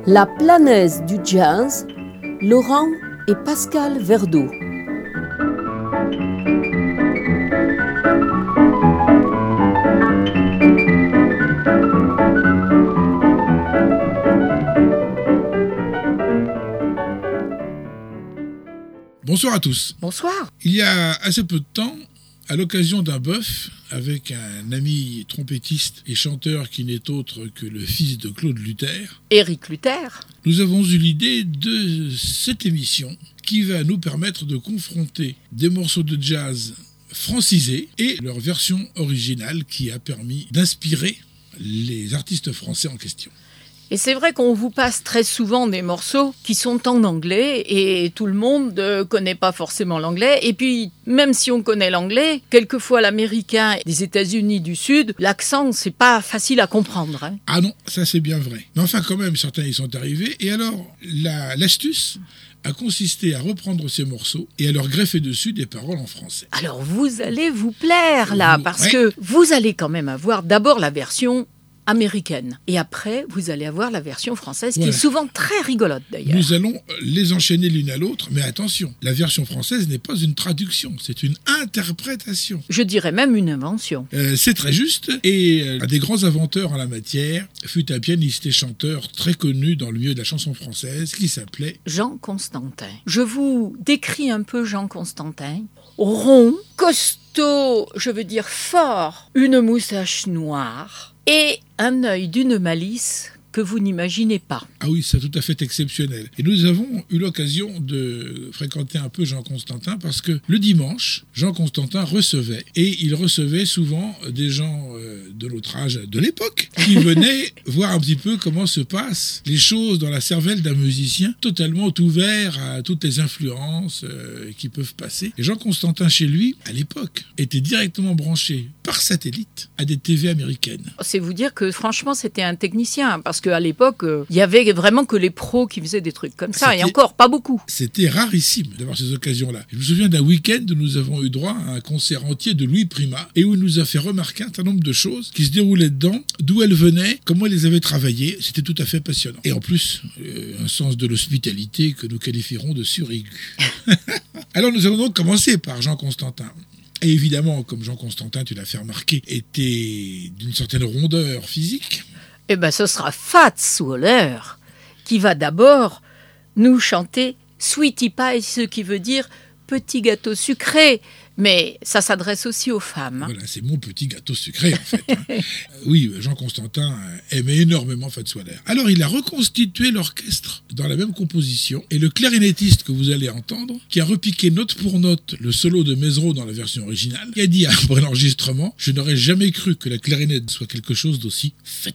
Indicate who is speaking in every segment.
Speaker 1: La Planaise du jazz, Laurent et Pascal Verdeau.
Speaker 2: Bonsoir à tous.
Speaker 1: Bonsoir.
Speaker 2: Il y a assez peu de temps, à l'occasion d'un bœuf avec un ami trompettiste et chanteur qui n'est autre que le fils de Claude Luther,
Speaker 1: Éric Luther,
Speaker 2: nous avons eu l'idée de cette émission qui va nous permettre de confronter des morceaux de jazz francisés et leur version originale qui a permis d'inspirer les artistes français en question.
Speaker 3: Et c'est vrai qu'on vous passe très souvent des morceaux qui sont en anglais et tout le monde ne connaît pas forcément l'anglais. Et puis, même si on connaît l'anglais, quelquefois l'américain des États-Unis du Sud, l'accent, c'est pas facile à comprendre. Hein.
Speaker 2: Ah non, ça c'est bien vrai. Mais enfin quand même, certains y sont arrivés. Et alors, l'astuce a consisté à reprendre ces morceaux et à leur greffer dessus des paroles en français.
Speaker 3: Alors vous allez vous plaire là, parce que vous allez quand même avoir d'abord la version américaine. Et après, vous allez avoir la version française, qui est souvent très rigolote d'ailleurs.
Speaker 2: Nous allons les enchaîner l'une à l'autre, mais attention, la version française n'est pas une traduction, c'est une interprétation.
Speaker 3: Je dirais même une invention.
Speaker 2: C'est très juste, et un des grands inventeurs en la matière fut un pianiste et chanteur très connu dans le milieu de la chanson française, qui s'appelait
Speaker 3: Jean Constantin. Je vous décris un peu Jean Constantin. Rond, costaud, je veux dire fort, une moustache noire, et un œil d'une malice que vous n'imaginez pas.
Speaker 2: Ah oui, c'est tout à fait exceptionnel. Et nous avons eu l'occasion de fréquenter un peu Jean Constantin parce que le dimanche, Jean Constantin recevait, et il recevait souvent des gens de notre âge de l'époque qui venaient voir un petit peu comment se passent les choses dans la cervelle d'un musicien totalement ouvert à toutes les influences qui peuvent passer. Et Jean Constantin, chez lui, à l'époque, était directement branché par satellite à des TV américaines.
Speaker 3: C'est vous dire que franchement, c'était un technicien, parce qu'à l'époque, il y avait vraiment que les pros qui faisaient des trucs comme ça, et encore pas beaucoup.
Speaker 2: C'était rarissime d'avoir ces occasions-là. Je me souviens d'un week-end où nous avons eu droit à un concert entier de Louis Prima, et où il nous a fait remarquer un certain nombre de choses qui se déroulaient dedans, d'où elles venaient, comment elles les avaient travaillées. C'était tout à fait passionnant. Et en plus, un sens de l'hospitalité que nous qualifierons de suraigu. Alors nous allons donc commencer par Jean Constantin. Et évidemment, comme Jean Constantin, tu l'as fait remarquer, était d'une certaine rondeur physique.
Speaker 3: Eh bien, ce sera Fats Waller qui va d'abord nous chanter Sweetie Pie, ce qui veut dire petit gâteau sucré. Mais ça s'adresse aussi aux femmes.
Speaker 2: Voilà, c'est mon petit gâteau sucré, en fait. Oui, Jean Constantin aimait énormément Fats Waller. Alors, il a reconstitué l'orchestre dans la même composition. Et le clarinettiste que vous allez entendre, qui a repiqué note pour note le solo de Mesereau dans la version originale, qui a dit après l'enregistrement « Je n'aurais jamais cru que la clarinette soit quelque chose d'aussi fatigant. »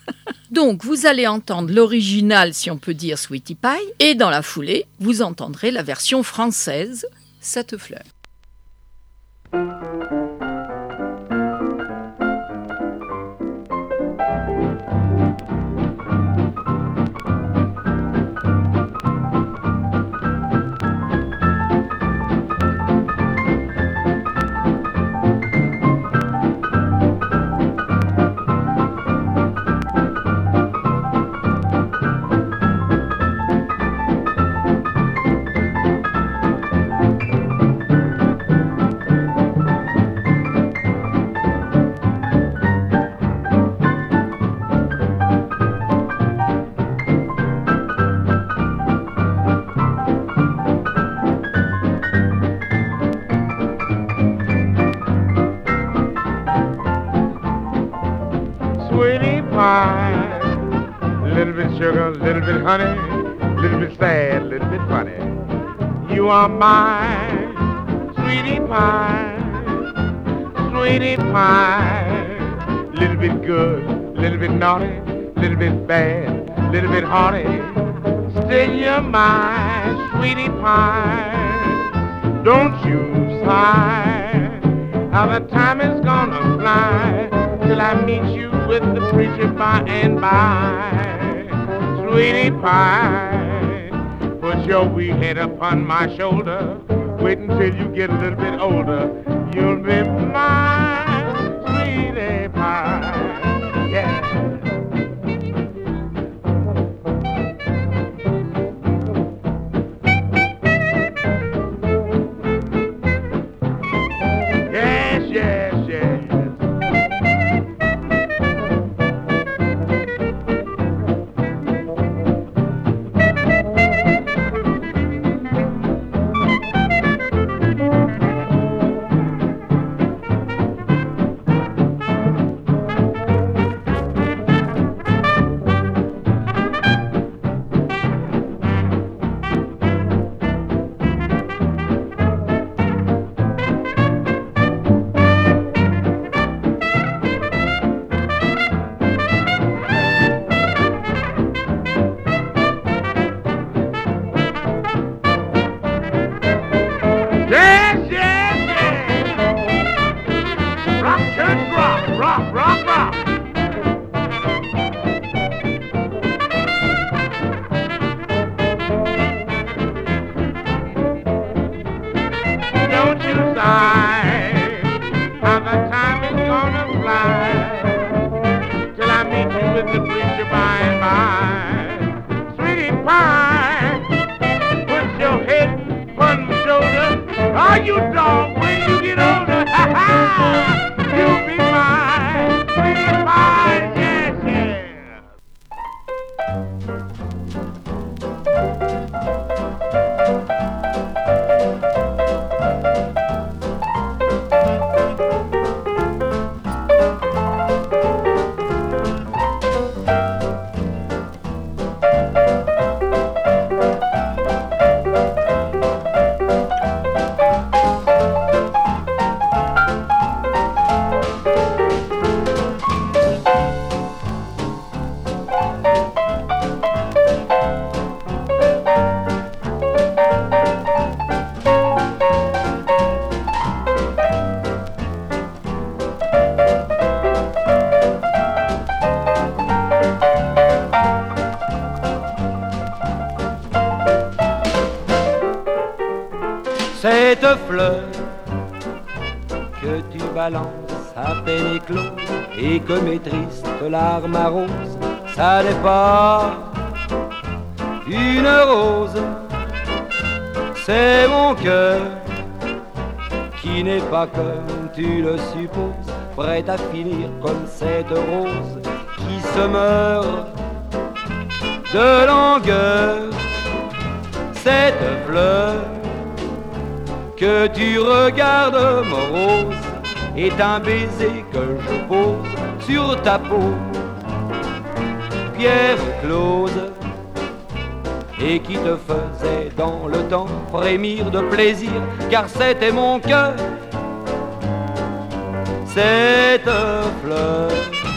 Speaker 3: Donc, vous allez entendre l'original, si on peut dire, Sweetie Pie. Et dans la foulée, vous entendrez la version française, Cette fleur.
Speaker 4: Little bit sugar, little bit honey, little bit sad, little bit funny. You are my sweetie pie, sweetie pie. Little bit good, little bit naughty, little bit bad, little bit haughty. Still you're my sweetie pie. Don't you sigh, how the time is gonna fly till I meet you with the preacher by and by. Sweetie pie, put your wee head upon my shoulder. Wait until you get a little bit older. You'll be my sweetie pie. Yeah. rock, rock, rock, rock. Don't you sigh, how the time is gonna fly, till I meet you with the preacher by and by. Sweetie pie, put your head on my shoulder. Are you dog when you get older? Ha ha! You'll be mine, sweetie pie, yes, yes.
Speaker 5: Cette fleur que tu balances à peine éclose et que mes tristes larmes arrosent, ça n'est pas une rose, c'est mon cœur qui n'est pas comme tu le supposes, prêt à finir comme cette rose qui se meurt de langueur. Cette fleur que tu regardes morose est un baiser que je pose sur ta peau, pierre close, et qui te faisait dans le temps frémir de plaisir, car c'était mon cœur, cette fleur.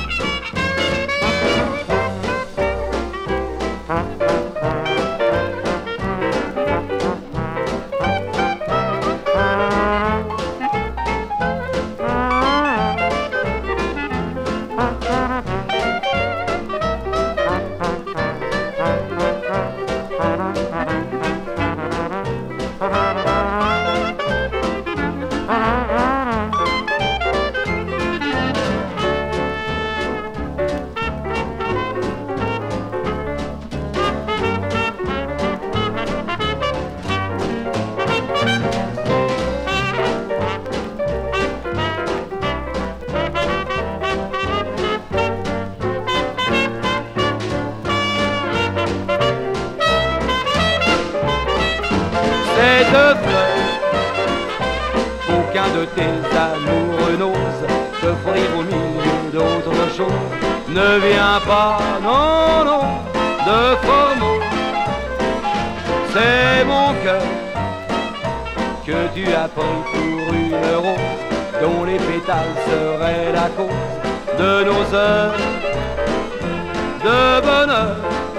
Speaker 5: Qu'aucun de tes amoureux n'ose t'offrir au milieu d'autres choses. Ne viens pas, non, non, de Formose. C'est mon cœur que tu as pris pour une rose, dont les pétales seraient la cause de nos heures de bonheur.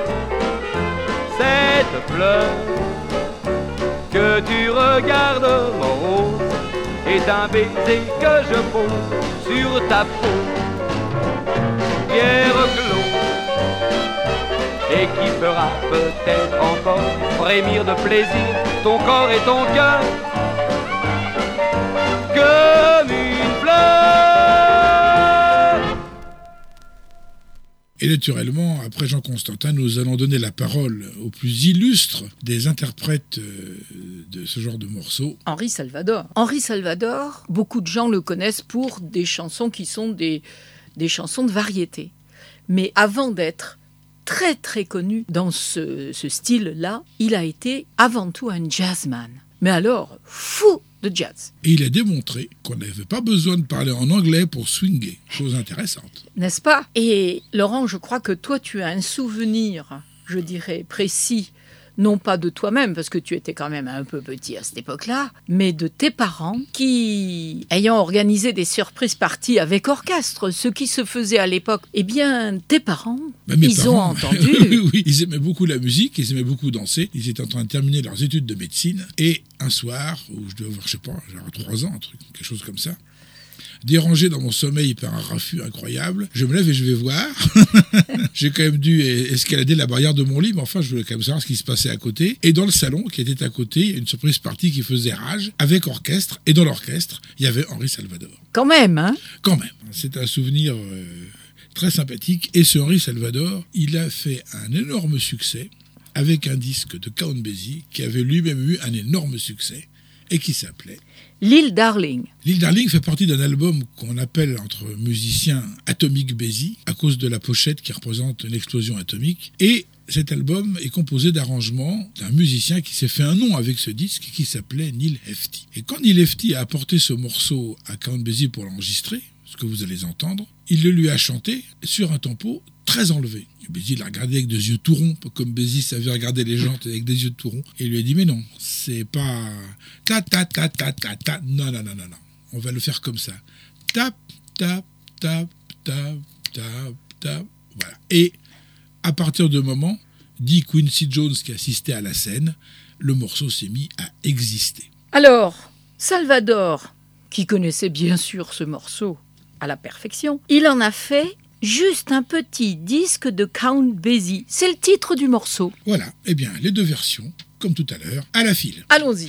Speaker 5: Cette fleur que tu regardes morose est un baiser que je pose sur ta peau, pierre close, et qui fera peut-être encore frémir de plaisir ton corps et ton cœur comme une fleur.
Speaker 2: Et naturellement, après Jean Constantin, nous allons donner la parole aux plus illustres des interprètes de ce genre de morceaux.
Speaker 3: Henri Salvador. Henri Salvador, beaucoup de gens le connaissent pour des chansons qui sont des chansons de variété. Mais avant d'être très très connu dans ce style-là, il a été avant tout un jazzman. Mais alors, fou de jazz.
Speaker 2: Et il a démontré qu'on n'avait pas besoin de parler en anglais pour swinger. Chose intéressante.
Speaker 3: N'est-ce pas ? Et Laurent, je crois que toi, tu as un souvenir, je dirais, précis, non pas de toi-même, parce que tu étais quand même un peu petit à cette époque-là, mais de tes parents qui, ayant organisé des surprises parties avec orchestre, ce qui se faisait à l'époque, eh bien, tes parents, ont entendu.
Speaker 2: Oui, ils aimaient beaucoup la musique, ils aimaient beaucoup danser. Ils étaient en train de terminer leurs études de médecine. Et un soir, où je devais avoir, je sais pas, genre 3 ans, quelque chose comme ça, Dérangé dans mon sommeil par un raffut incroyable, je me lève et je vais voir. J'ai quand même dû escalader la barrière de mon lit, mais enfin, je voulais quand même savoir ce qui se passait à côté. Et dans le salon qui était à côté, il y a une surprise partie qui faisait rage, avec orchestre. Et dans l'orchestre, il y avait Henri Salvador.
Speaker 3: Quand même, hein?
Speaker 2: Quand même. C'est un souvenir très sympathique. Et ce Henri Salvador, il a fait un énorme succès avec un disque de Count Basie qui avait lui-même eu un énorme succès et qui s'appelait
Speaker 3: L'île Darling.
Speaker 2: L'île Darling fait partie d'un album qu'on appelle entre musiciens Atomic Basie à cause de la pochette qui représente une explosion atomique. Et cet album est composé d'arrangements d'un musicien qui s'est fait un nom avec ce disque qui s'appelait Neil Hefti. Et quand Neil Hefti a apporté ce morceau à Count Basie pour l'enregistrer, ce que vous allez entendre, il le lui a chanté sur un tempo très enlevé. Basie l'a regardé avec des yeux tout ronds, comme Basie savait regarder les gens avec des yeux tout ronds. Et il lui a dit, mais non, c'est pas ta ta ta ta ta ta, non, non, non, non, non, on va le faire comme ça. Tap, tap, tap, tap, tap, tap, voilà. Et à partir de moment, dit Quincy Jones qui assistait à la scène, le morceau s'est mis à exister.
Speaker 3: Alors, Salvador, qui connaissait bien sûr ce morceau à la perfection, il en a fait juste un petit disque de Count Basie. C'est le titre du morceau.
Speaker 2: Voilà, eh bien, les deux versions, comme tout à l'heure, à la file.
Speaker 3: Allons-y.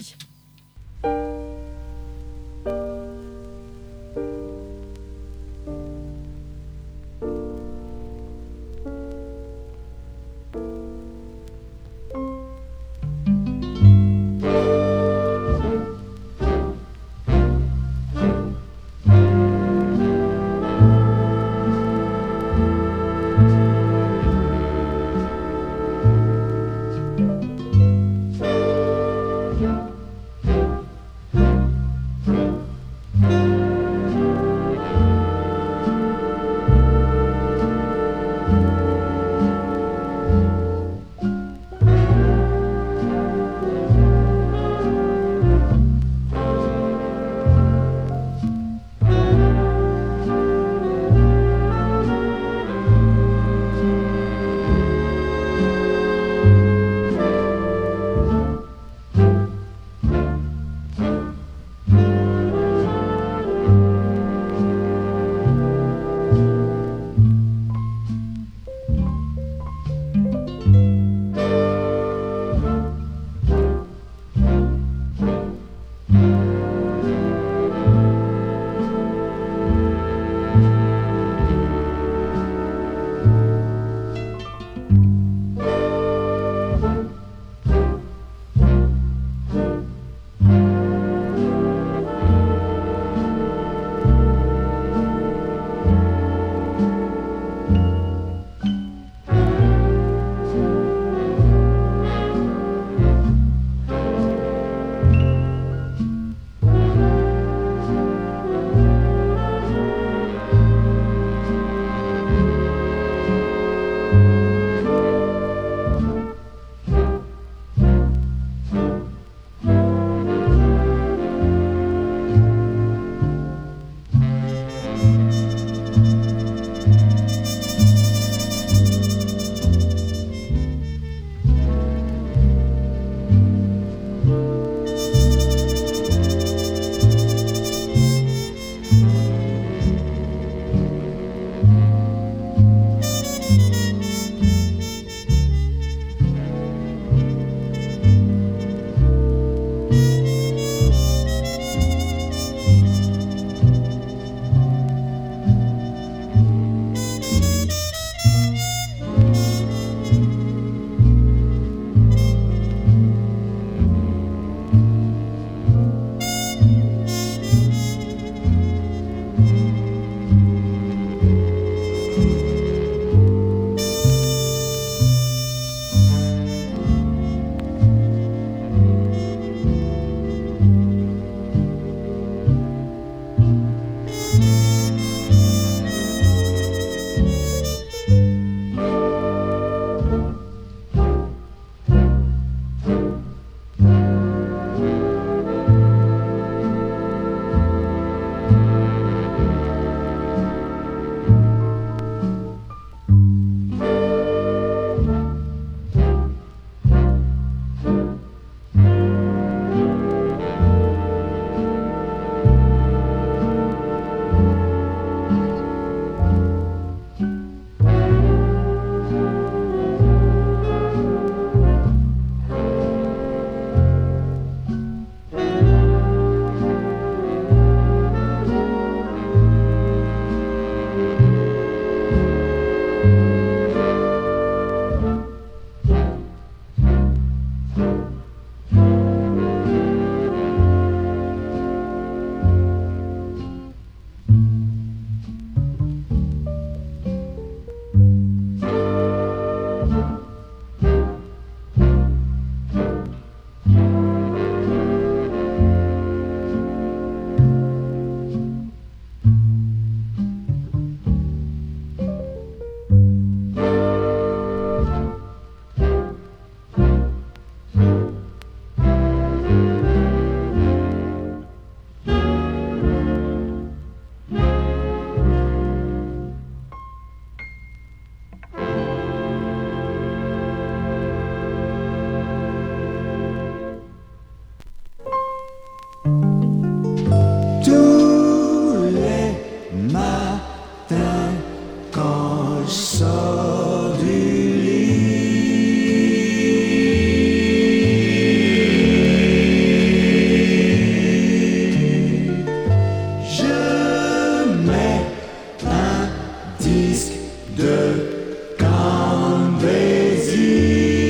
Speaker 6: de Cambrésis.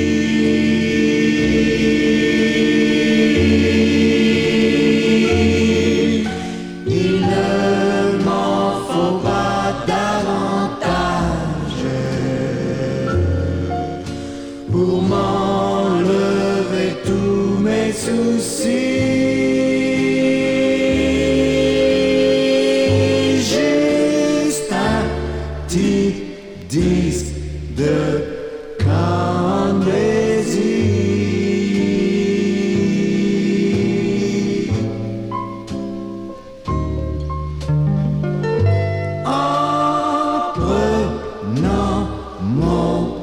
Speaker 6: Il ne m'en faut pas davantage pour m'enlever tous mes soucis. Juste un petit disque de Cambrésis. En prenant mon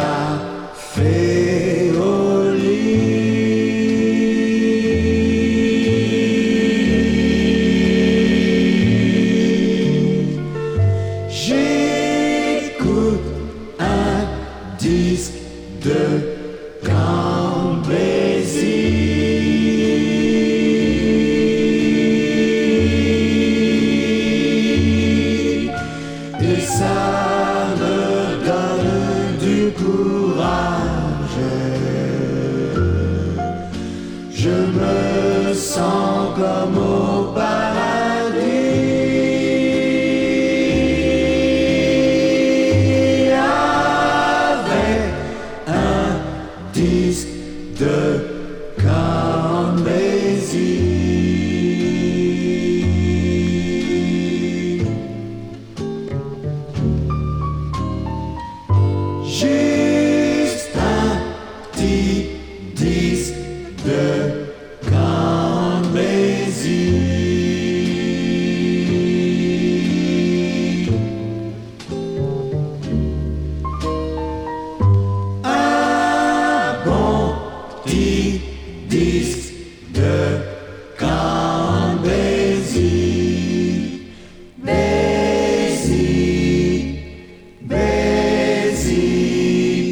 Speaker 6: café au lit, j'écoute un disque de Cambrésis. Et ça me donne du courage. Je me sens comme au paradis avec un disque de Cambrésis. Juste un petit disque de Cambrésis. Un bon petit disque de Cambrésis. Bézi, Bézi.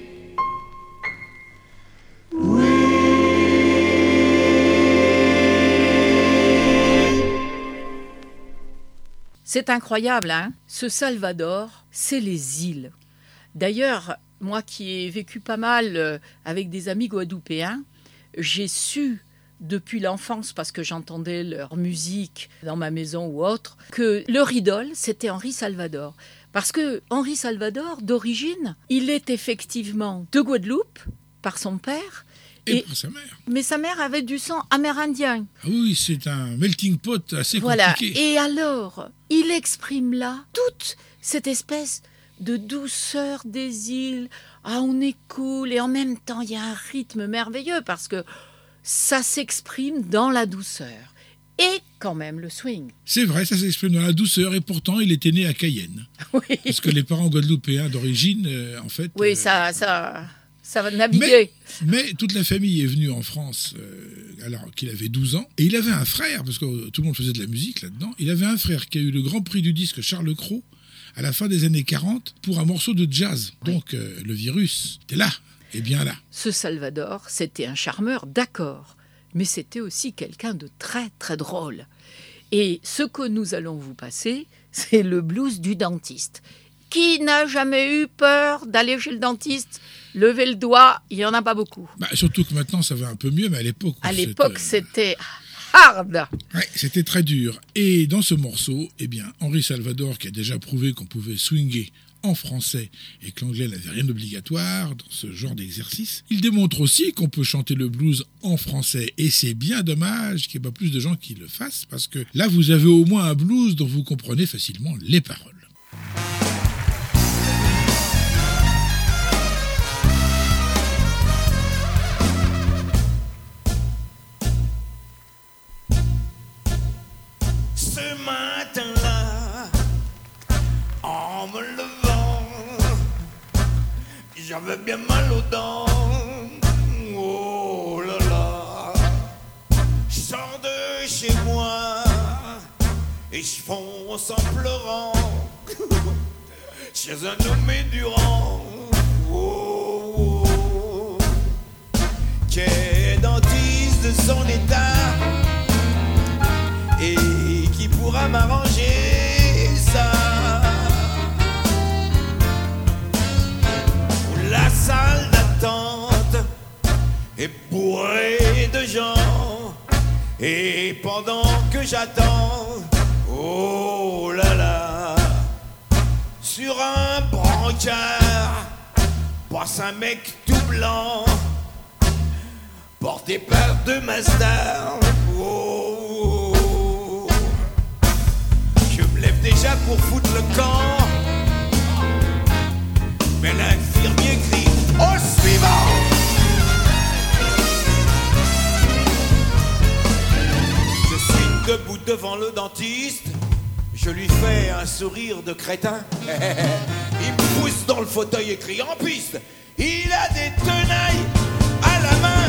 Speaker 3: C'est incroyable, hein. Ce Salvador, c'est les îles. D'ailleurs, moi qui ai vécu pas mal avec des amis guadeloupéens, j'ai su depuis l'enfance, parce que j'entendais leur musique dans ma maison ou autre, que leur idole, c'était Henri Salvador. Parce que Henri Salvador, d'origine, il est effectivement de Guadeloupe, par son père,
Speaker 2: Et par sa mère.
Speaker 3: mais sa mère avait du sang amérindien.
Speaker 2: Ah oui, c'est un melting pot assez
Speaker 3: Voilà.
Speaker 2: compliqué.
Speaker 3: Et alors, il exprime là toute cette espèce de douceur des îles. Ah, on est cool. Et en même temps, il y a un rythme merveilleux parce que ça s'exprime dans la douceur. Et quand même le swing.
Speaker 2: C'est vrai, ça s'exprime dans la douceur, et pourtant il était né à Cayenne.
Speaker 3: Oui,
Speaker 2: Parce que les parents guadeloupéens d'origine, en fait...
Speaker 3: oui, ça va naviguer.
Speaker 2: Mais toute la famille est venue en France alors qu'il avait 12 ans. Et il avait un frère, parce que tout le monde faisait de la musique là-dedans. Il avait un frère qui a eu le grand prix du disque Charles Cros à la fin des années 40 pour un morceau de jazz.
Speaker 3: Oui.
Speaker 2: Donc le virus était là, et bien là.
Speaker 3: Ce Salvador, c'était un charmeur, d'accord. Mais c'était aussi quelqu'un de très, très drôle. Et ce que nous allons vous passer, c'est le blues du dentiste. Qui n'a jamais eu peur d'aller chez le dentiste? Levez le doigt, il n'y en a pas beaucoup.
Speaker 2: Bah, surtout que maintenant ça va un peu mieux, mais à l'époque...
Speaker 3: À l'époque, c'était hard.
Speaker 2: Ouais, c'était très dur. Et dans ce morceau, eh bien, Henri Salvador, qui a déjà prouvé qu'on pouvait swinger en français et que l'anglais n'avait rien d'obligatoire dans ce genre d'exercice, il démontre aussi qu'on peut chanter le blues en français. Et c'est bien dommage qu'il n'y ait pas plus de gens qui le fassent, parce que là, vous avez au moins un blues dont vous comprenez facilement les paroles.
Speaker 7: Ce matin-là, en me levant, j'avais bien mal aux dents. Oh là là, je sors de chez moi et je fonce en pleurant chez un nommé Durand. Oh, oh, oh, qui est dentiste de son état et qui pourra m'arranger ça. pendant que j'attends, oh là là, sur un brancard passe un mec tout blanc, porté par deux Mazda. Oh, je me lève déjà pour foutre le camp, mais l'infirmier crie au suivant. Je suis debout devant le dentiste, je lui fais un sourire de crétin. Il me pousse dans le fauteuil et crie en piste. Il a des tenailles à la main.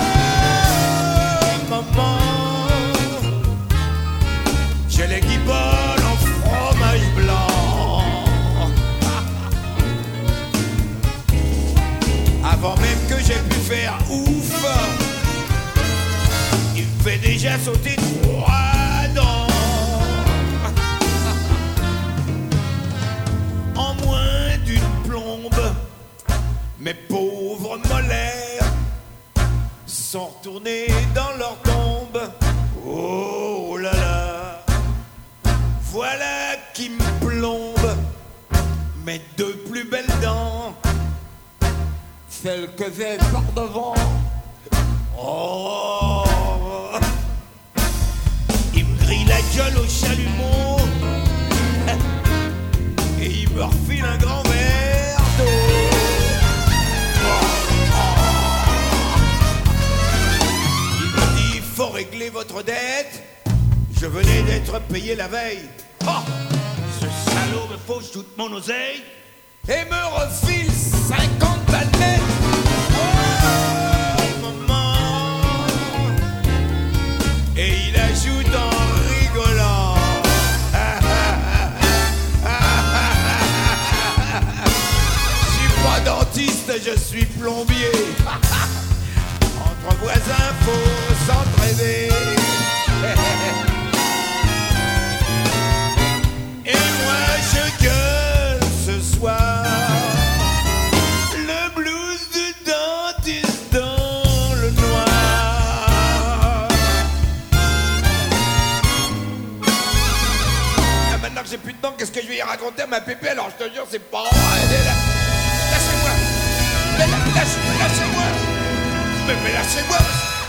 Speaker 7: Oh, maman, j'ai les guibolles en fromage blanc. Avant même que j'ai pu faire ouf, il me fait déjà sauter 3 dents. En moins d'une plombe, mes pauvres molaires sont retournés dans leur tombe. Oh là là, voilà qui me plombe mes 2 plus belles dents, celles que j'ai par devant. Oh, il me grille la gueule au chalumeau et il me refile un grand verre d'eau. Il me dit, faut régler votre dette, je venais d'être payé la veille. Oh, ce salaud me fauche toute mon oseille et me refile 50 balles net. Oh, maman. Et il ajoute en rigolant, je suis pas dentiste, je suis plombier. Entre voisins, faut s'entraider. Et moi je gueule ce soir le blues du dentiste dans le noir. Ah, maintenant que j'ai plus de dents, qu'est-ce que je vais y raconter à ma pépé? Alors je te jure, c'est pas vrai. Lâchez-moi. Lâchez-moi. Mais lâchez-moi.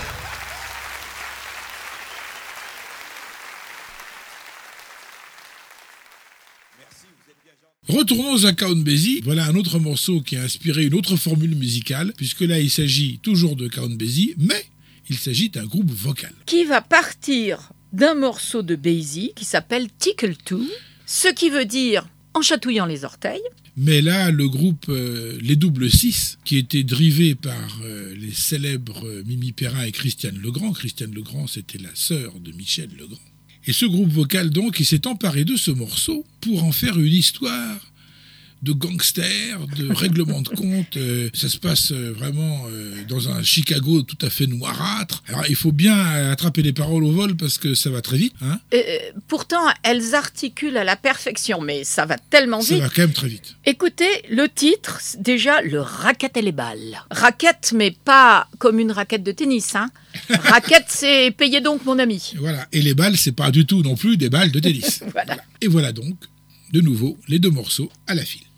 Speaker 2: Retournons à Count Basie. Voilà un autre morceau qui a inspiré une autre formule musicale, puisque là il s'agit toujours de Count Basie, mais il s'agit d'un groupe vocal.
Speaker 3: Qui va partir d'un morceau de Basie qui s'appelle Tickle Too, ce qui veut dire en chatouillant les orteils.
Speaker 2: Mais là, le groupe Les Double Six, qui était drivé par les célèbres Mimi Perrin et Christiane Legrand. Christiane Legrand, c'était la sœur de Michel Legrand. Et ce groupe vocal, donc, il s'est emparé de ce morceau pour en faire une histoire de gangsters, de règlement de compte. Ça se passe vraiment dans un Chicago tout à fait noirâtre. Alors, il faut bien attraper les paroles au vol parce que ça va très vite. Hein,
Speaker 3: pourtant, elles articulent à la perfection, mais ça va tellement vite.
Speaker 2: Ça va quand même très vite.
Speaker 3: Écoutez, le titre, déjà, le raquette et les balles. Raquette, mais pas comme une raquette de tennis, hein. Raquette, c'est payez donc mon ami.
Speaker 2: Voilà, et les balles, c'est pas du tout non plus des balles de tennis.
Speaker 3: Voilà.
Speaker 2: Et voilà donc, de nouveau, les 2 morceaux à la file.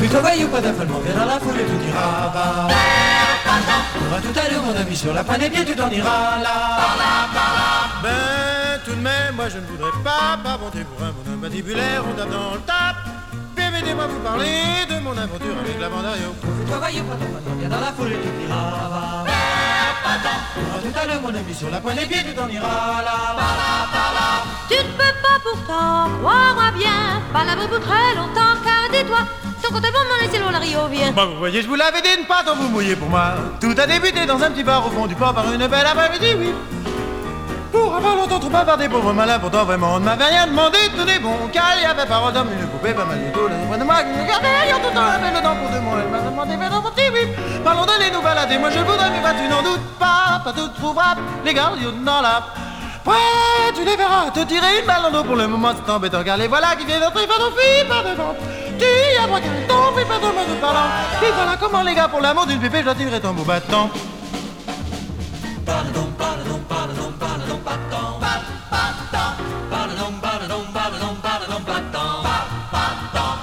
Speaker 6: Profite au voyou, pas d'affolement, viens dans la foule et tout ira va. On va tout à l'heure, mon ami, sur la pointe des pieds, tu t'en iras là. Ben, tout de même, moi je ne voudrais pas monter pour un bonhomme mandibulaire, on tape dans le tap. Permettez-moi vous parler de mon aventure avec la bande Ario. Profite au voyou, pas d'affolement, viens dans la foule et tout ira va. On va tout à l'heure, mon ami, sur la pointe des pieds, tu t'en iras là.
Speaker 8: Tu ne peux pas pourtant, crois-moi bien, palabrer pour très longtemps, car dis-toi, ton compte est bon, mon laissez l'eau, la Rio vient.
Speaker 6: Bah vous voyez, je vous l'avais dit, ne pas trop vous mouiller pour moi. Tout a débuté dans un petit bar au fond du port par une belle après-midi, oui. Pour avoir longtemps trop bavardé, pauvre malin, pourtant vraiment on ne m'avait rien demandé, tout est bon, car il y avait parole d'homme, une poupée pas mal du tout, près de moi, qui me regardait, ayant tout le temps la belle dent pour 2 mois, elle m'a demandé, mais dans son petit oui. Parlons d'aller nous balader, moi je voudrais, mais bah tu n'en doutes pas tout trouvera les gardiens dans la... Ouais, tu les verras, te tirer une balle dans l'eau pour le moment, c'est embêtant, car les voilà qui viennent d'entrer, pas ton fille, par devant. Tu as droit qu'un temps, puis pas de moi de parlant. Et voilà comment les gars, pour l'amour d'une pépé, je dois tirer ton beau bâton. Pardon, pardon, pardon, pardon, pardon, pardon, pardon, pardon, pardon, pardon, pardon, pardon.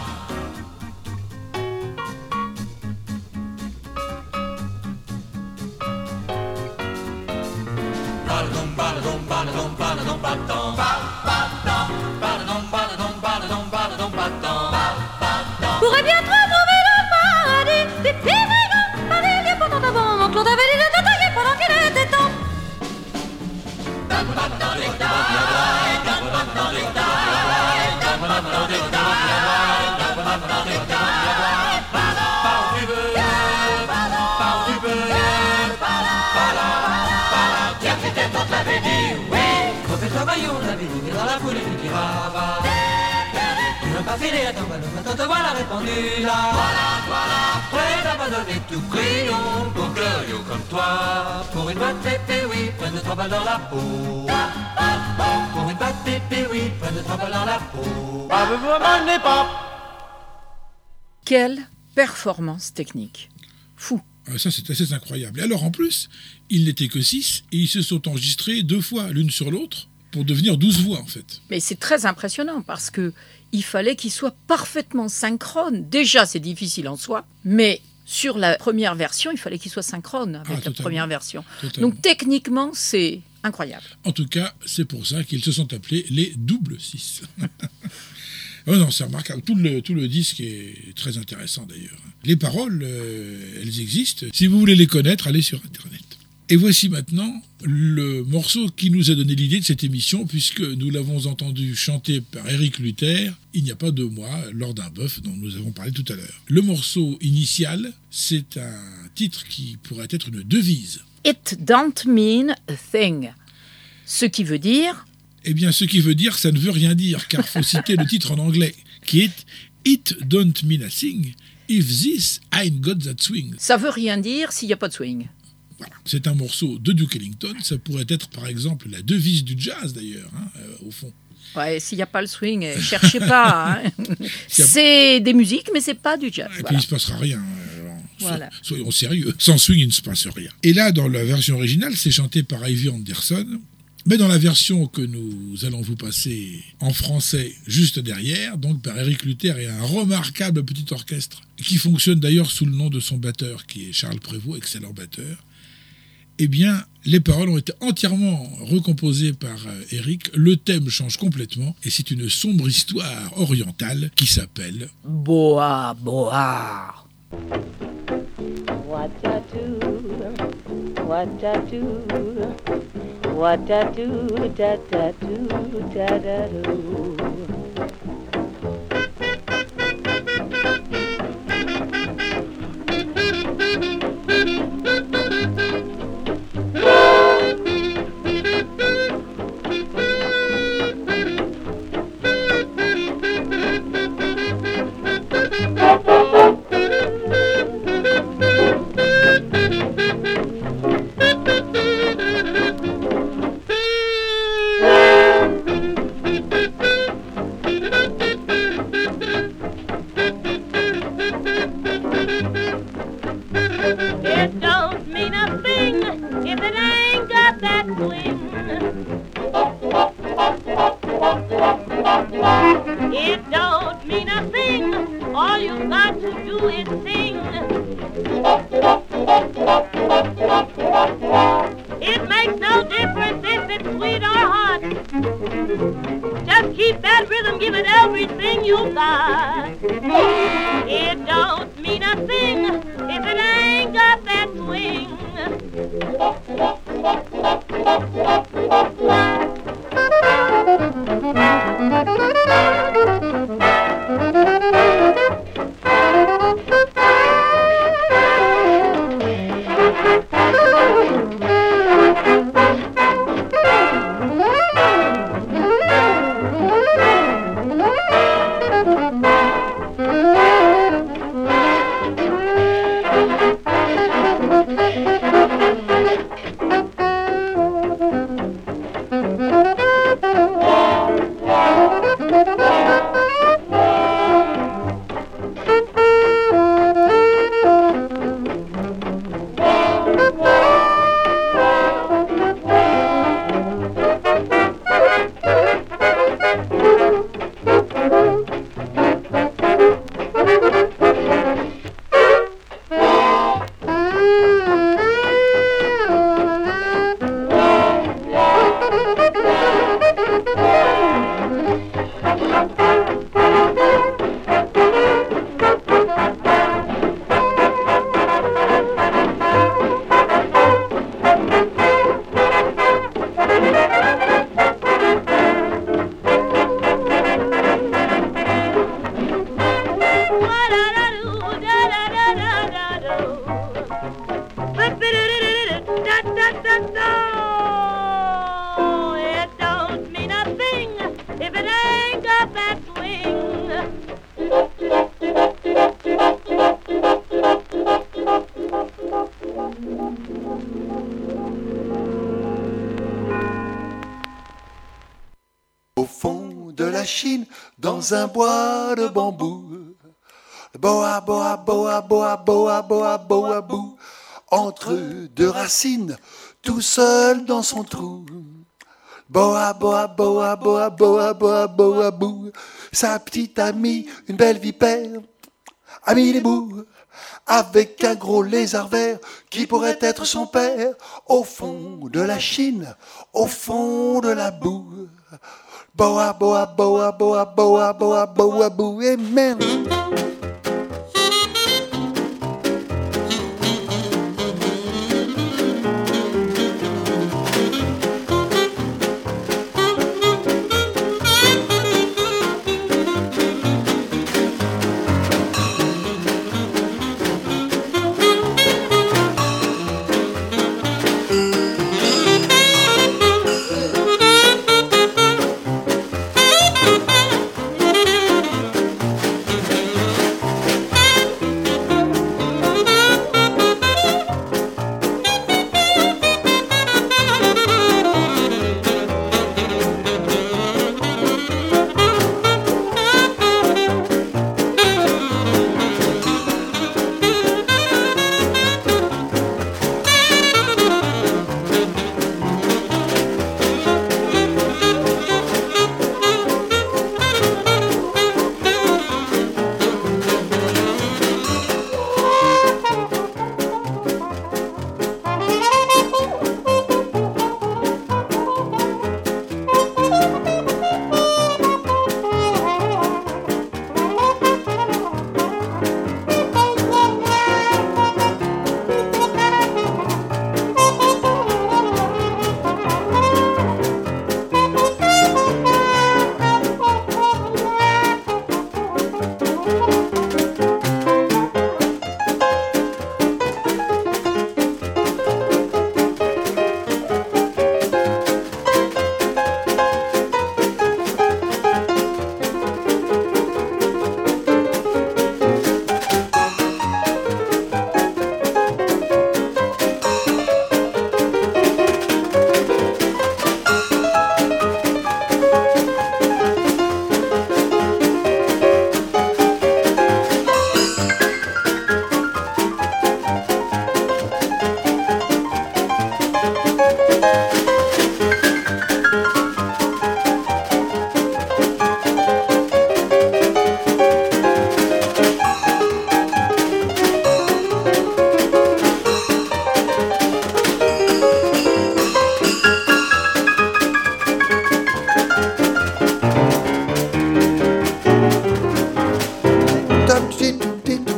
Speaker 6: Pardon, pardon, pardon, pardon, pardon, pardon, pardon, pardon, pardon, pardon.
Speaker 8: Pourrais bien trop trouver le paradis, des petits brigands, pas des lieux pourtant un bon moment, Claude avait dit de t'attaquer pendant qu'il était temps.
Speaker 6: On l'avait dit, mais dans la foule, il dira va. Tu n'as pas filé à ton ballon, maintenant te voilà répandu là. Voilà, prêt d'abandonner tout crayon pour Glorio comme toi. Pour une boîte pépé, oui, près de 3 balles dans la peau. Pour une boîte pépé, oui, près de 3 balles dans la peau. Ah, mais vous m'amenez pas.
Speaker 3: Quelle performance technique. Fou.
Speaker 2: Ça, c'est assez incroyable. Et alors, en plus, ils n'étaient que 6 et ils se sont enregistrés 2 fois, l'une sur l'autre, pour devenir 12 voix, en fait.
Speaker 3: Mais c'est très impressionnant parce qu'il fallait qu'ils soient parfaitement synchrones. Déjà, c'est difficile en soi, mais sur la première version, il fallait qu'ils soient synchrones avec la première version.
Speaker 2: Totalement.
Speaker 3: Donc, techniquement, c'est incroyable.
Speaker 2: En tout cas, c'est pour ça qu'ils se sont appelés les double 6. Oh non, c'est remarquable. Tout le disque est très intéressant, d'ailleurs. Les paroles, elles existent. Si vous voulez les connaître, allez sur Internet. Et voici maintenant le morceau qui nous a donné l'idée de cette émission, puisque nous l'avons entendu chanter par Éric Luther il n'y a pas 2 mois, lors d'un bœuf dont nous avons parlé tout à l'heure. Le morceau initial, c'est un titre qui pourrait être une devise.
Speaker 3: It don't mean a thing. Ce qui veut dire...
Speaker 2: Eh bien, ce qui veut dire, ça ne veut rien dire, car faut citer le titre en anglais, qui est « It don't mean a thing if this ain't got that swing ».
Speaker 3: Ça veut rien dire s'il n'y a pas de swing.
Speaker 2: Voilà. C'est un morceau de Duke Ellington. Ça pourrait être, par exemple, la devise du jazz, d'ailleurs, au fond.
Speaker 3: Ouais, s'il n'y a pas le swing, cherchez pas. Hein. C'est des musiques, mais c'est pas du jazz.
Speaker 2: Et puis, il ne se passera rien.
Speaker 3: Voilà.
Speaker 2: Soyons sérieux. Sans swing, il ne se passe rien. Et là, dans la version originale, c'est chanté par Ivy Anderson. Mais dans la version que nous allons vous passer en français juste derrière, donc par Éric Luther et un remarquable petit orchestre qui fonctionne d'ailleurs sous le nom de son batteur, qui est Charles Prévost, excellent batteur, eh bien, les paroles ont été entièrement recomposées par Éric. Le thème change complètement et c'est une sombre histoire orientale qui s'appelle
Speaker 3: Boa Boa.
Speaker 9: What I do, what I do, what I do, da da do, da da do.
Speaker 8: all you got to do is sing. It makes no difference if it's sweet or hot. Just keep that rhythm, give it everything you got. It don't mean a thing if it ain't got that swing.
Speaker 10: Dans un bois de bambou, boa, boa, boa, boa, boa, boa, boa, bou, entre deux racines, tout seul dans son trou. Boa, boa, boa, boa, boa, boa, boa, bou, sa petite amie, une belle vipère, amie des bouts, avec un gros lézard vert qui pourrait être son père, au fond de la Chine, au fond de la boue. Boa, boa, boa, boa, boa, boa, boa, bou, et merde.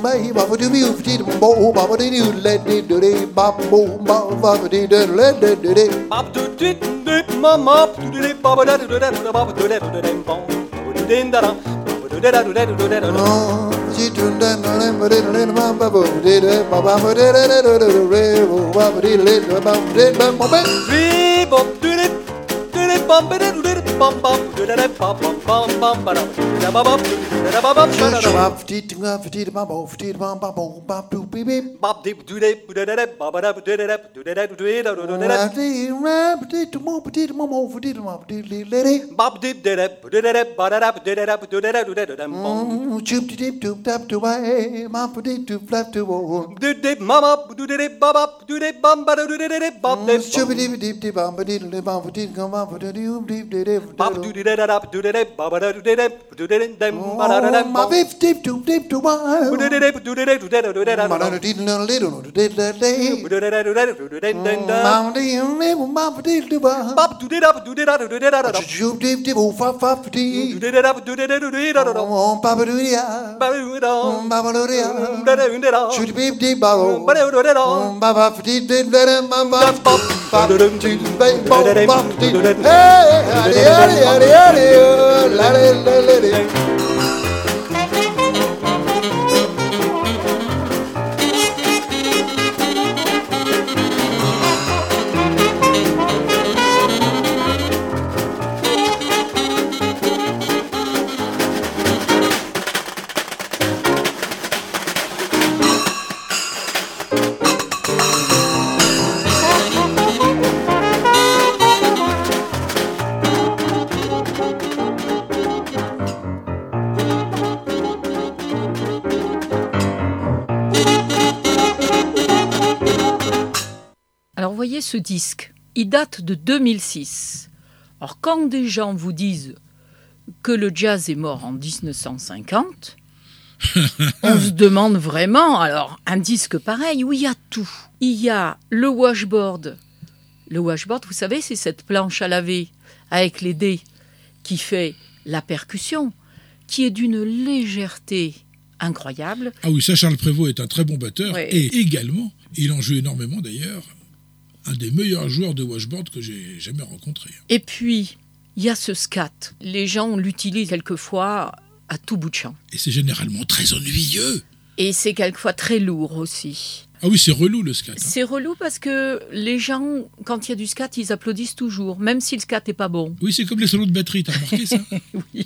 Speaker 10: bay, baba do be oofty bo, baba do you let it do day, babo, baba do let it do day.
Speaker 5: Bab do dit dit mama do de baba da do da do baba do da do da bom do din da do da do da do da do.
Speaker 10: Oh, she do that no but it baba did it, baba did it, baba did it, baba did it, baba.
Speaker 5: We bop do it. Bum ba da do da bum bum do da bum bum bum bum ba da bum bum da bum bum da bum bum do beep bop dip do da do da ba ba da do da do da do da do da bop dip da do da ba da do da do da do da bum
Speaker 10: chip dip dip tap to way mop dip to flap to
Speaker 5: do dip mama do da ba ba do da bum ba do da bop dip
Speaker 10: chip dip dip dip bum dip bum dip come up do
Speaker 5: bop do da do da ba ba da do da dem ba da da
Speaker 10: my beef dip to one
Speaker 5: do da do da do da do da
Speaker 10: my did no little did that day
Speaker 5: do da do da do da
Speaker 10: mom did mom did to
Speaker 5: bop do da do da
Speaker 10: chip dip dip oh fa fa
Speaker 5: do da do da
Speaker 10: oh papa do ya
Speaker 5: ba do da
Speaker 10: baba do ya
Speaker 5: da da
Speaker 10: chip dip dip baba
Speaker 5: ba do da
Speaker 10: baba did that mama
Speaker 5: bop
Speaker 10: bop dip bop dip hey la la.
Speaker 3: Voyez ce disque, il date de 2006. Alors quand des gens vous disent que le jazz est mort en 1950, on se demande vraiment, alors un disque pareil où il y a tout. Il y a le washboard. Le washboard, vous savez, c'est cette planche à laver avec les dés qui fait la percussion, qui est d'une légèreté incroyable.
Speaker 2: Ah oui, ça, Charles Prévost est un très bon batteur,
Speaker 3: Ouais.
Speaker 2: Et également, il en joue énormément d'ailleurs, un des meilleurs joueurs de washboard que j'ai jamais rencontré.
Speaker 3: Et puis, il y a ce scat. Les gens l'utilisent quelquefois à tout bout de champ.
Speaker 2: Et c'est généralement très ennuyeux.
Speaker 3: Et c'est quelquefois très lourd aussi.
Speaker 2: Ah oui, c'est relou le scat.
Speaker 3: C'est relou parce que les gens, quand il y a du scat, ils applaudissent toujours, même si le scat n'est pas bon.
Speaker 2: Oui, c'est comme les solos de batterie, t'as remarqué ça?
Speaker 3: Oui.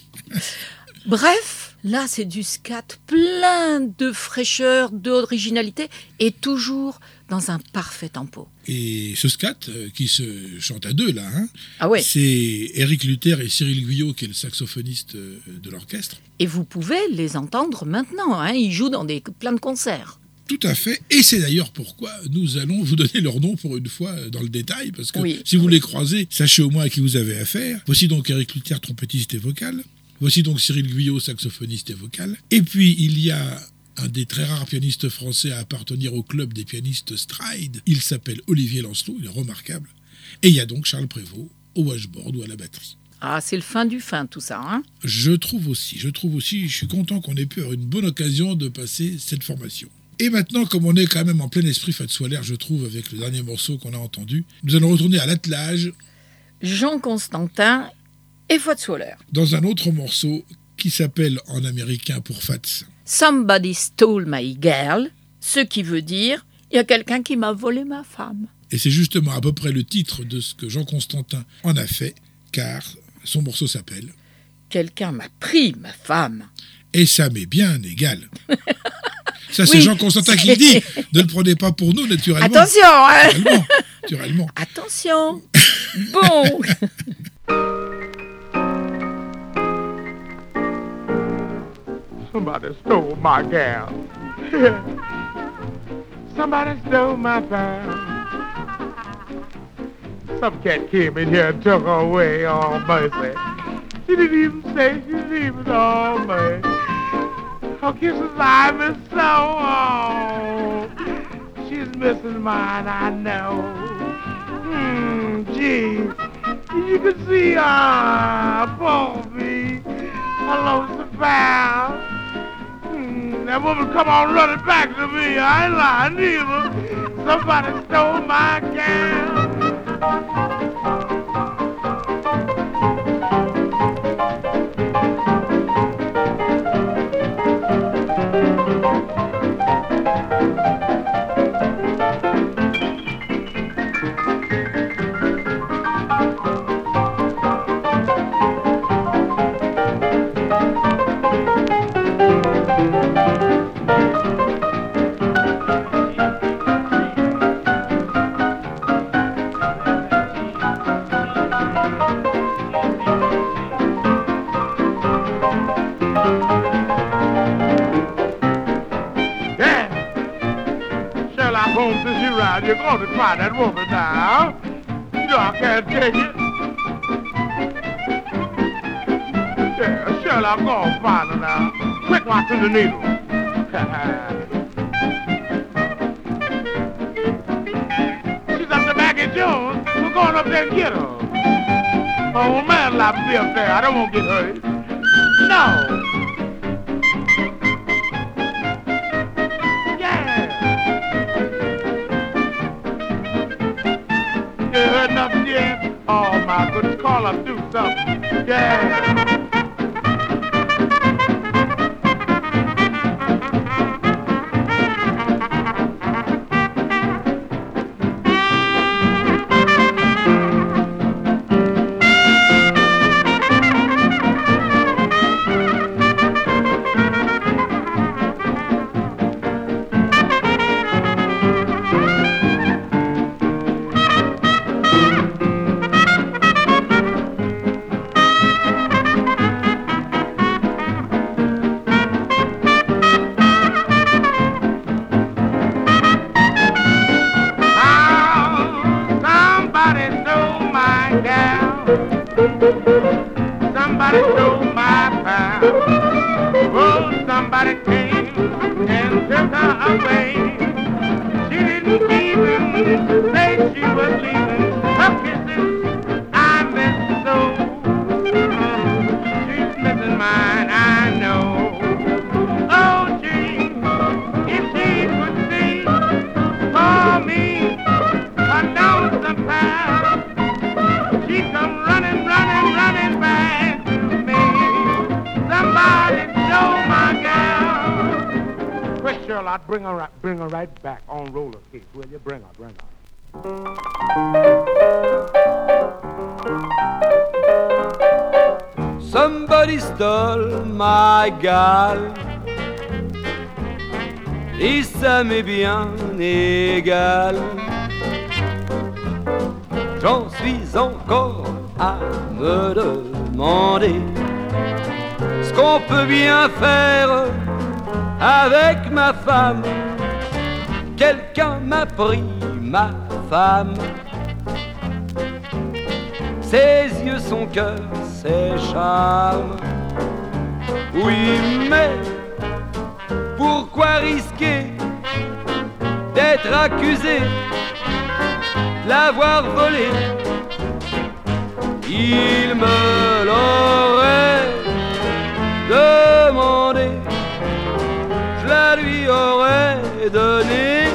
Speaker 3: Bref, là, c'est du scat plein de fraîcheur, d'originalité et toujours dans un parfait tempo.
Speaker 2: Et ce scat, qui se chante à deux, là,
Speaker 3: Ah ouais.
Speaker 2: c'est Éric Luther et Cyril Guyot, qui est le saxophoniste de l'orchestre.
Speaker 3: Et vous pouvez les entendre maintenant, ils jouent dans plein de concerts.
Speaker 2: Tout à fait, et c'est d'ailleurs pourquoi nous allons vous donner leur nom pour une fois dans le détail, parce que
Speaker 3: Oui.
Speaker 2: si vous les croisez, sachez au moins à qui vous avez affaire. Voici donc Éric Luther, trompettiste et vocal. Voici donc Cyril Guyot, saxophoniste et vocal. Et puis il y a un des très rares pianistes français à appartenir au club des pianistes Stride. Il s'appelle Olivier Lancelot, il est remarquable. Et il y a donc Charles Prévost au washboard ou à la batterie.
Speaker 3: Ah, c'est le fin du fin, tout ça,
Speaker 2: Je trouve aussi, je suis content qu'on ait pu avoir une bonne occasion de passer cette formation. Et maintenant, comme on est quand même en plein esprit Fats Waller, je trouve, avec le dernier morceau qu'on a entendu, nous allons retourner à l'attelage.
Speaker 3: Jean Constantin et Fats Waller.
Speaker 2: Dans un autre morceau qui s'appelle en américain pour Fats
Speaker 3: Somebody stole my girl, ce qui veut dire il y a quelqu'un qui m'a volé ma femme.
Speaker 2: Et c'est justement à peu près le titre de ce que Jean Constantin en a fait, car son morceau s'appelle
Speaker 3: Quelqu'un m'a pris ma femme.
Speaker 2: Et ça m'est bien égal. Ça, c'est
Speaker 3: Oui,
Speaker 2: Jean Constantin qui le dit. Ne le prenez pas pour nous, naturellement.
Speaker 3: Attention,
Speaker 2: Naturellement.
Speaker 3: Attention. Bon.
Speaker 4: Somebody stole my gal. Somebody stole my file. Some cat came in here and took her away, oh mercy. She didn't even say she was even, oh mercy. Her kisses I miss so, oh. She's missing mine, I know. Gee, you can see, poor me, I lost the pal. that woman come on running back to me. I ain't lying either. Somebody stole my gown. You're going to try that woman now. You know I can't take it. Yeah, Sherlock, go on, find her now. Quick, watching the needle. She's up to Maggie Jones. We're going up there and get her. Oh, man, I'll be up there. I don't want to get hurt. No. Oh my goodness, call up, do something. Yeah. Somebody stole my pal. Oh, somebody came and took her away. She didn't even say she was leaving. Her kisses I miss so. She's missing mine, I know. Oh, gee, if she could see for me a lonesome pal, she'd come running back to me. Somebody stole my gal. Quick, Sherlock, bring her right back on roller skates, will you? Bring her.
Speaker 5: Somebody stole my gal, et ça m'est bien égal. J'en suis encore à me demander ce qu'on peut bien faire avec ma femme. Quelqu'un m'a pris ma femme. Ses yeux, son cœur, ses charmes. Oui, mais pourquoi risquer d'être accusé de l'avoir volé? Il me l'aurait demandé, je la lui aurais donné.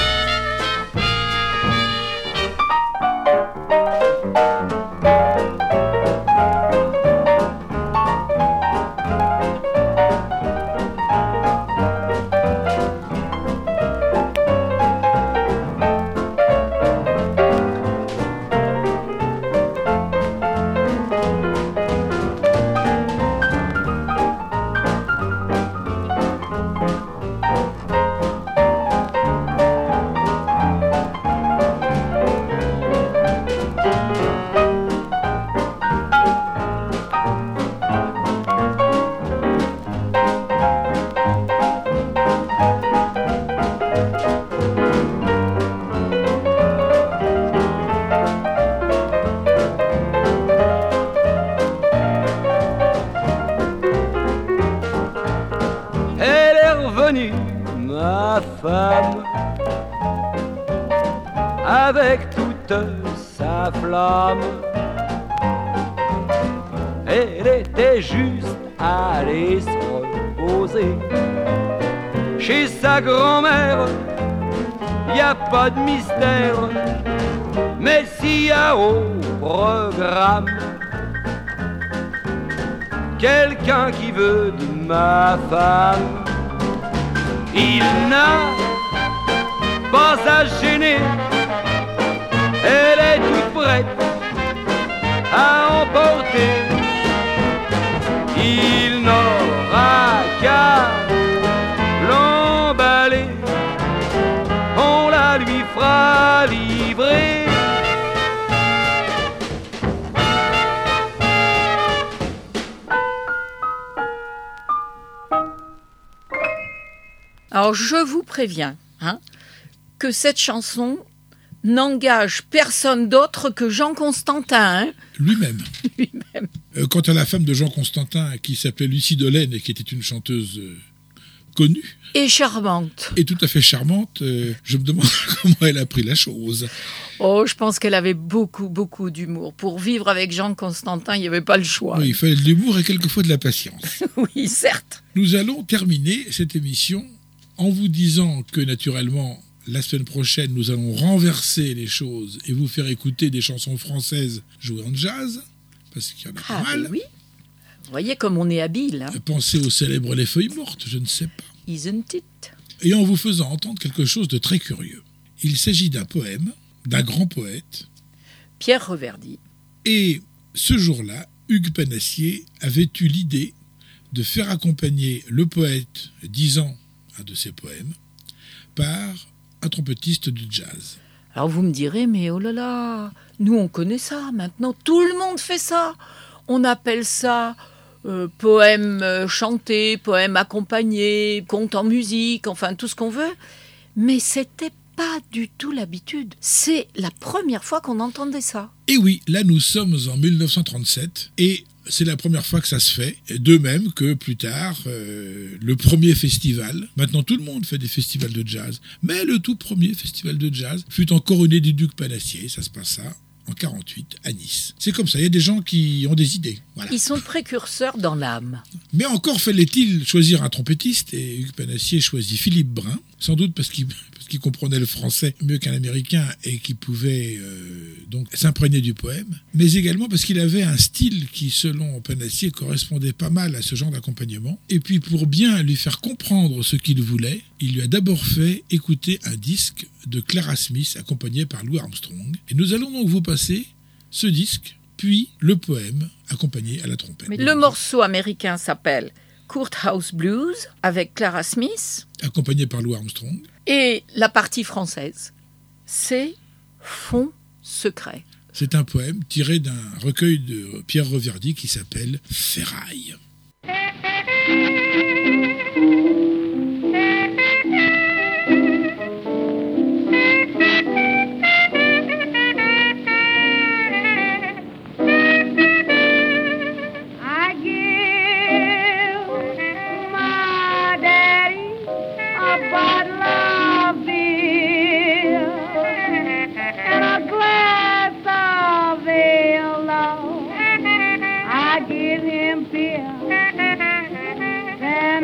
Speaker 5: Ma femme, avec toute sa flamme, elle était juste allée se reposer chez sa grand-mère, y a pas de mystère. Mais s'il y a au programme quelqu'un qui veut de ma femme, il n'a pas à se gêner, elle est toute prête à emporter. Il n'aura qu'à l'emballer, on la lui fera livrer.
Speaker 3: Alors je vous préviens que cette chanson n'engage personne d'autre que Jean Constantin.
Speaker 2: Lui-même.
Speaker 3: Lui-même.
Speaker 2: Quant à la femme de Jean Constantin, qui s'appelait Lucie Dolène et qui était une chanteuse connue.
Speaker 3: Et charmante.
Speaker 2: Et tout à fait charmante, je me demande comment elle a pris la chose.
Speaker 3: Oh, je pense qu'elle avait beaucoup, beaucoup d'humour. Pour vivre avec Jean Constantin, il n'y avait pas le choix.
Speaker 2: Oui, il fallait de l'humour et quelquefois de la patience.
Speaker 3: Oui, certes.
Speaker 2: Nous allons terminer cette émission en vous disant que, naturellement, la semaine prochaine, nous allons renverser les choses et vous faire écouter des chansons françaises jouées en jazz, parce qu'il y en a pas mal.
Speaker 3: Oui. Vous voyez comme on est habile.
Speaker 2: Pensez au célèbre Les Feuilles Mortes, je ne sais pas.
Speaker 3: Isn't it?
Speaker 2: Et en vous faisant entendre quelque chose de très curieux. Il s'agit d'un poème, d'un grand poète.
Speaker 3: Pierre Reverdy. Et
Speaker 2: ce jour-là, Hugues Panassier avait eu l'idée de faire accompagner le poète disant un de ses poèmes par un trompettiste de jazz.
Speaker 3: Alors vous me direz, mais oh là là, nous on connaît ça, maintenant tout le monde fait ça. On appelle ça poème chanté, poème accompagné, conte en musique, enfin tout ce qu'on veut. Mais c'était pas du tout l'habitude. C'est la première fois qu'on entendait ça.
Speaker 2: Et oui, là nous sommes en 1937 et c'est la première fois que ça se fait, de même que plus tard, le premier festival. Maintenant, tout le monde fait des festivals de jazz, mais le tout premier festival de jazz fut en coroné du Duc Panassier. Ça se passa en 48 à Nice. C'est comme ça, il y a des gens qui ont des idées. Voilà.
Speaker 3: Ils sont précurseurs dans l'âme.
Speaker 2: Mais encore fallait-il choisir un trompettiste, et Hugues Panassier choisit Philippe Brun, sans doute parce qu'il comprenait le français mieux qu'un Américain et qui pouvait donc s'imprégner du poème, mais également parce qu'il avait un style qui, selon Panassier, correspondait pas mal à ce genre d'accompagnement. Et puis pour bien lui faire comprendre ce qu'il voulait, il lui a d'abord fait écouter un disque de Clara Smith accompagné par Louis Armstrong. Et nous allons donc vous passer ce disque, puis le poème accompagné à la trompette.
Speaker 3: Mais le morceau américain s'appelle Courthouse Blues avec Clara Smith,
Speaker 2: accompagné par Louis Armstrong.
Speaker 3: Et la partie française, c'est Fond secret.
Speaker 2: C'est un poème tiré d'un recueil de Pierre Reverdy qui s'appelle Ferraille.
Speaker 8: Then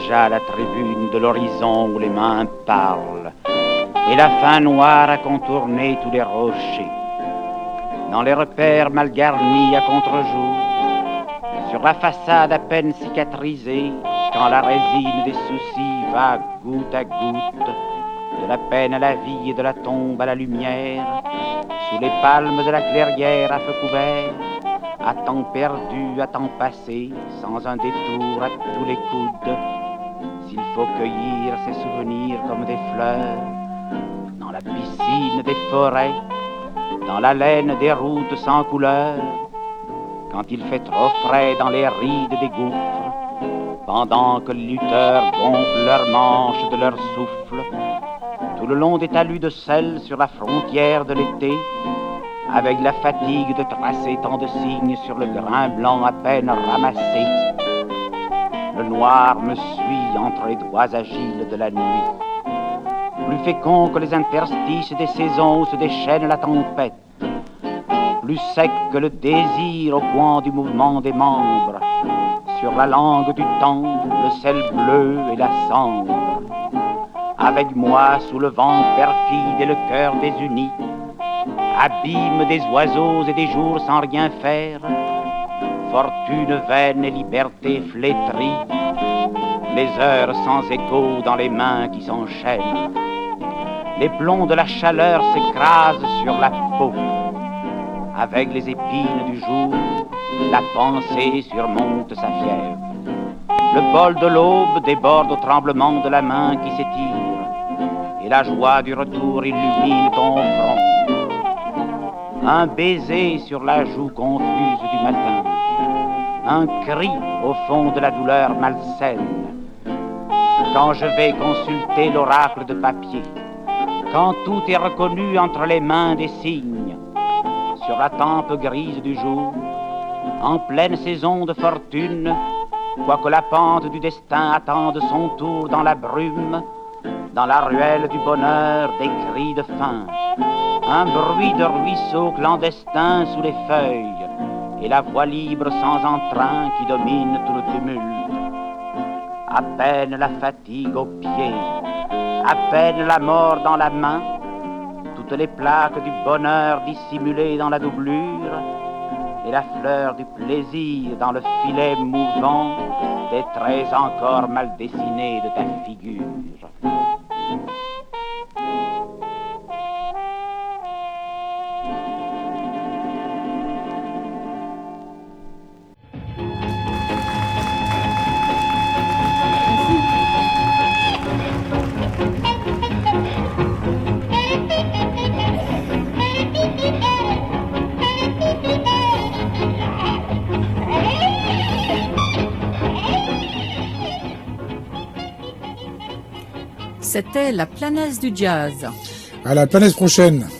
Speaker 11: déjà la tribune de l'horizon où les mains parlent, et la fin noire a contourné tous les rochers. Dans les repères mal garnis à contre-jour, sur la façade à peine cicatrisée, quand la résine des soucis va goutte à goutte, de la peine à la vie et de la tombe à la lumière, sous les palmes de la clairière à feu couvert, à temps perdu, à temps passé, sans un détour à tous les coudes, s'il faut cueillir ces souvenirs comme des fleurs, dans la piscine des forêts, dans la laine des routes sans couleur, quand il fait trop frais dans les rides des gouffres, pendant que les lutteurs gonflent leurs manches de leur souffle, tout le long des talus de sel sur la frontière de l'été, avec la fatigue de tracer tant de signes sur le grain blanc à peine ramassé. Le noir me suit entre les doigts agiles de la nuit, plus fécond que les interstices des saisons où se déchaîne la tempête, plus sec que le désir au coin du mouvement des membres, sur la langue du temps, le sel bleu et la cendre. Avec moi sous le vent perfide et le cœur désuni, abîme des oiseaux et des jours sans rien faire, fortune vaine et liberté flétrie, les heures sans écho dans les mains qui s'enchaînent. Les plombs de la chaleur s'écrasent sur la peau. Avec les épines du jour, la pensée surmonte sa fièvre. Le bol de l'aube déborde au tremblement de la main qui s'étire, et la joie du retour illumine ton front. Un baiser sur la joue confuse du matin, un cri au fond de la douleur malsaine. Quand je vais consulter l'oracle de papier, quand tout est reconnu entre les mains des signes, sur la tempe grise du jour, en pleine saison de fortune, quoique la pente du destin attende son tour dans la brume, dans la ruelle du bonheur des cris de faim, un bruit de ruisseau clandestin sous les feuilles, et la voix libre sans entrain qui domine tout le tumulte. À peine la fatigue aux pieds, à peine la mort dans la main, toutes les plaques du bonheur dissimulées dans la doublure, et la fleur du plaisir dans le filet mouvant des traits encore mal dessinés de ta figure.
Speaker 1: C'était la planète du jazz.
Speaker 2: À la planète prochaine.